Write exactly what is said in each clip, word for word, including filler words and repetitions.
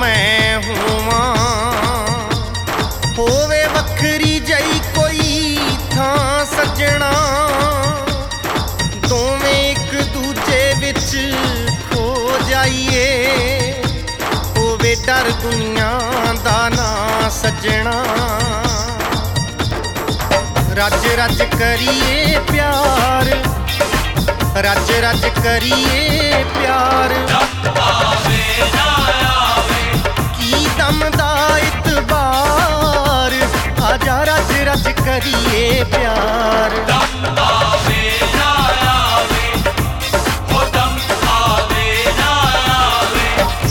मैं होवां। होवे वखरी जई कोई थां सजना, दोवें एक दूजे विच खो जाइए। होवे डर दुनिया दा ना सजना, रज रज करिए प्यार, रज रज करिए प्यार। आवे ना आवे की दम दा इतबार, आजा रज रज करिए प्यार। आवे ना आवे हो दम आवे ना आवे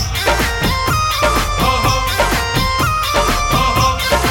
हो हो हो हो।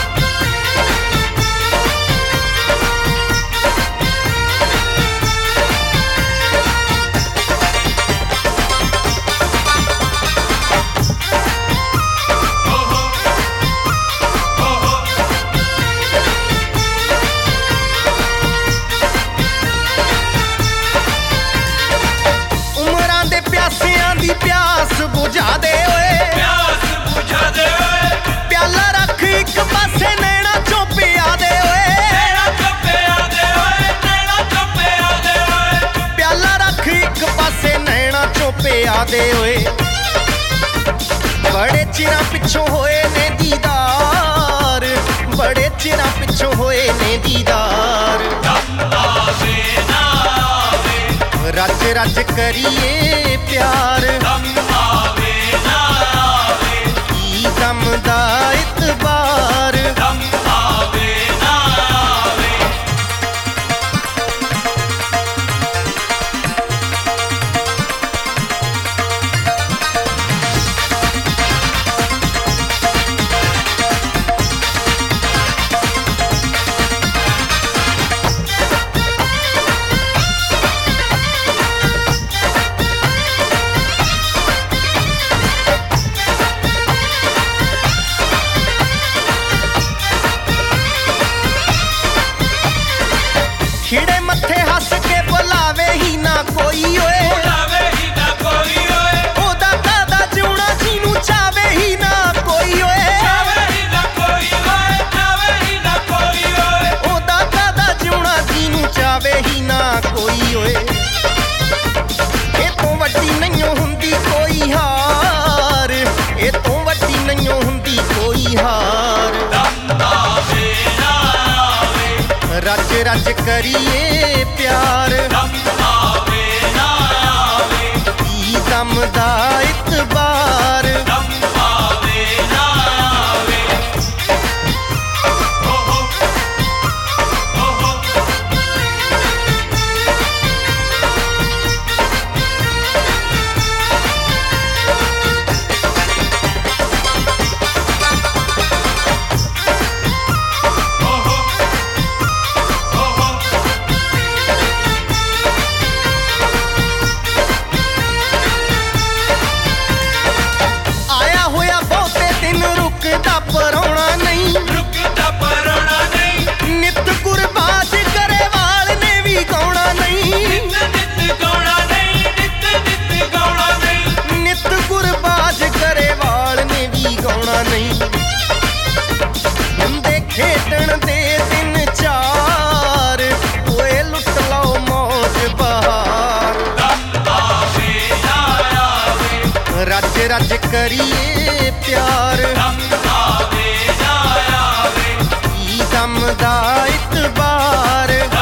उमरां दे प्यासियां दी प्यास बुझा दे ओए, प्यास बुझा दे ओए, प्याला रख एक पासे नैना चों पिया दे ओए। नैना चों पिया दे ओए, नैना चों पिया दे ओए। प्याला रख एक पासे नैना चों पिया दे ओए। बड़े चिरां पिछों होए ने दीदार, बड़े चिरां पिछों होए ने दीदार। आवे ना आवे रज रज करिए प्यार, आवे ना आवे की दम दा इतबार। आवे ना आवे। खिड़े मत्थे हस के बुलावे ही ना कोई ओए, बुलावे ही ना कोई ओए, ओदा कादा जिउणा जीनू चावे ही ना कोई ओए। चावे ही ना कोई ओए, चावे ही ना कोई ओए। ओदा कादा जिउणा जीनू चावे ही ना कोई ओए। ए तो वड्डी नहियों हुंदी कोई हार, ए तो वड्डी नहियों हुंदी कोई हार। आवे ना आवे रज रज करिए प्यार, आवे ना आवे की दम दा इतबार। आवे ना आवे हो हो हो हो। हो हो हो हो। आया होया बहुते दिन रुकदा परोना नहीं, रुकदा परोना नहीं, नित गुरबाज करे वाल ने भी गौना नहीं। नित नित गौना नहीं, नित नित गौना नहीं। नित गुरबाज करे वाल ने भी गौना नहीं। हुंदे खेडण दे दिन चार, ओए लुट लो मौज बहार। आवे ना आवे रज रज करिए प्यार, आवे ना आवे की दम दा इतबार।